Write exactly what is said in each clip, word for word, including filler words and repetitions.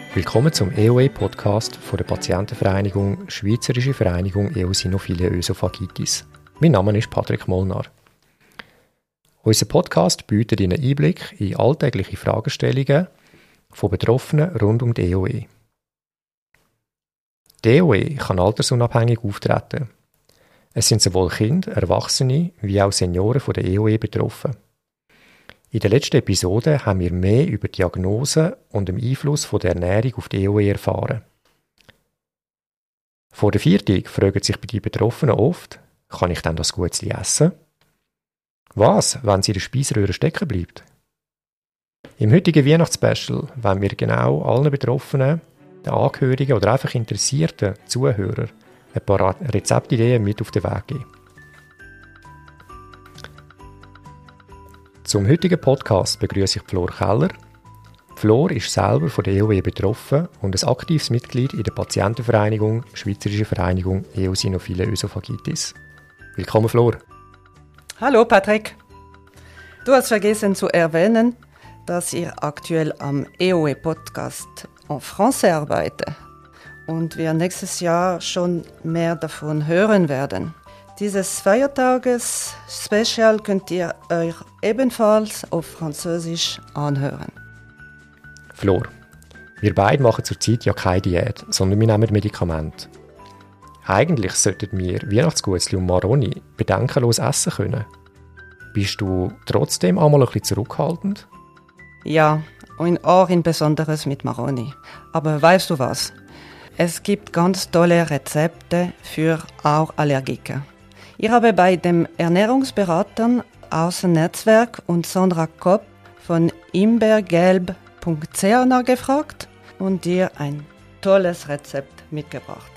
Willkommen zum E O E-Podcast von der Patientenvereinigung Schweizerische Vereinigung Eosinophile Ösophagitis. Mein Name ist Patrick Molnar. Unser Podcast bietet Ihnen Einblick in alltägliche Fragestellungen von Betroffenen rund um die E O E. Die E O E kann altersunabhängig auftreten. Es sind sowohl Kinder, Erwachsene wie auch Senioren von der E O E betroffen. In der letzten Episode haben wir mehr über Diagnose und den Einfluss von der Ernährung auf die E O E erfahren. Vor der Viertig fragen sich die Betroffenen oft, kann ich denn das Gutzli essen? Was, wenn sie in der Speiseröhre stecken bleibt? Im heutigen Weihnachtsspecial wollen wir genau allen Betroffenen, den Angehörigen oder einfach interessierten Zuhörern ein paar Rezeptideen mit auf den Weg geben. Zum heutigen Podcast begrüße ich Flor Keller. Flor ist selber von der E O E betroffen und ein aktives Mitglied in der Patientenvereinigung Schweizerische Vereinigung Eosinophile Ösophagitis. Willkommen, Flor. Hallo, Patrick. Du hast vergessen zu erwähnen, dass ich aktuell am E O E-Podcast en Français arbeite und wir nächstes Jahr schon mehr davon hören werden. Dieses Feiertages-Special könnt ihr euch ebenfalls auf Französisch anhören. Flor, wir beide machen zurzeit ja keine Diät, sondern wir nehmen Medikamente. Eigentlich sollten wir Weihnachtsgutzli und Maroni bedenkenlos essen können. Bist du trotzdem einmal ein bisschen zurückhaltend? Ja, und auch insbesondere mit Maroni. Aber weißt du was? Es gibt ganz tolle Rezepte für auch Allergiker. Ich habe bei dem Ernährungsberatern aus dem Netzwerk und Sandra Kopp von imbeergelb punkt c h nachgefragt und dir ein tolles Rezept mitgebracht.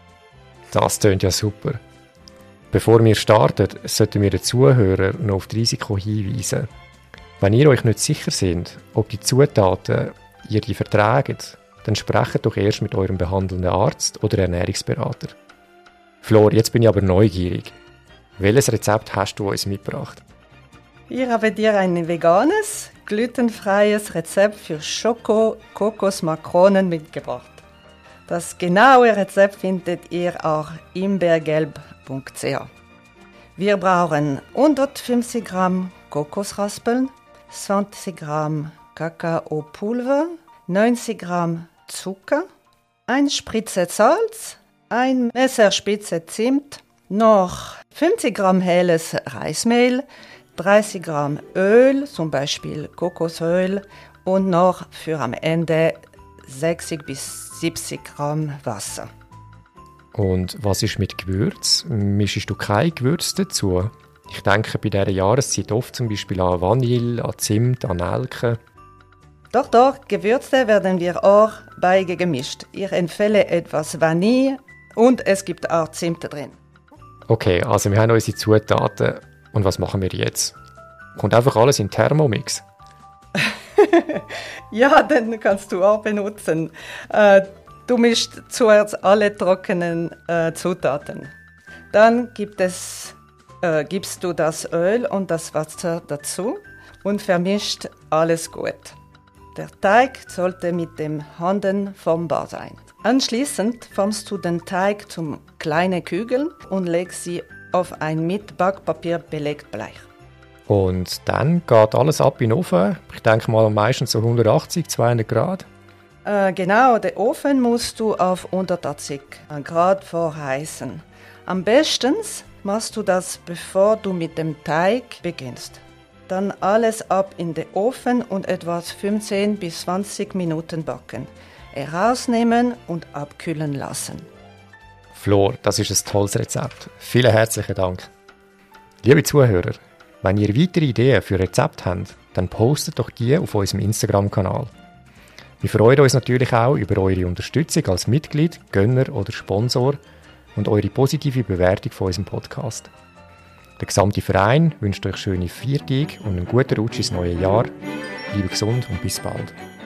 Das klingt ja super. Bevor wir starten, sollten wir den Zuhörer noch auf das Risiko hinweisen. Wenn ihr euch nicht sicher seid, ob die Zutaten ihr die verträgt, dann sprecht doch erst mit eurem behandelnden Arzt oder Ernährungsberater. Flor, jetzt bin ich aber neugierig. Welches Rezept hast du uns mitgebracht? Ich habe dir ein veganes, glutenfreies Rezept für Schoko-Kokosmakronen mitgebracht. Das genaue Rezept findet ihr auch imbeergelb punkt c h. Wir brauchen hundertfünfzig Gramm Kokosraspeln, zwanzig Gramm Kakaopulver, neunzig Gramm Zucker, ein Spritze Salz, ein Messerspitze Zimt, noch fünfzig Gramm helles Reismehl, dreißig Gramm Öl, zum Beispiel Kokosöl, und noch für am Ende sechzig bis siebzig Gramm Wasser. Und was ist mit Gewürz? Mischst du kein Gewürz dazu? Ich denke bei dieser Jahreszeit oft zum Beispiel an Vanille, an Zimt, an Nelken. Doch, doch, Gewürze werden wir auch beigemischt. Ich empfehle etwas Vanille und es gibt auch Zimt drin. Okay, also wir haben unsere Zutaten. Und was machen wir jetzt? Kommt einfach alles in Thermomix? Ja, den kannst du auch benutzen. Äh, du mischst zuerst alle trockenen äh, Zutaten. Dann gibt es, äh, gibst du das Öl und das Wasser dazu und vermischt alles gut. Der Teig sollte mit den Händen formbar sein. Anschließend formst du den Teig zum kleinen Kügeln und legst sie auf ein mit Backpapier belegtes Blech. Und dann geht alles ab in den Ofen. Ich denke mal meistens so hundertachtzig, zweihundert Grad. Äh, genau, den Ofen musst du auf hundertachtzig Grad vorheizen. Am besten machst du das, bevor du mit dem Teig beginnst. Dann alles ab in den Ofen und etwa fünfzehn bis zwanzig Minuten backen. Herausnehmen und abkühlen lassen. Flor, das ist ein tolles Rezept. Vielen herzlichen Dank. Liebe Zuhörer, wenn ihr weitere Ideen für Rezepte habt, dann postet doch die auf unserem Instagram-Kanal. Wir freuen uns natürlich auch über eure Unterstützung als Mitglied, Gönner oder Sponsor und eure positive Bewertung von unserem Podcast. Der gesamte Verein wünscht euch schöne Viertage und einen guten Rutsch ins neue Jahr. Bleibt gesund und bis bald.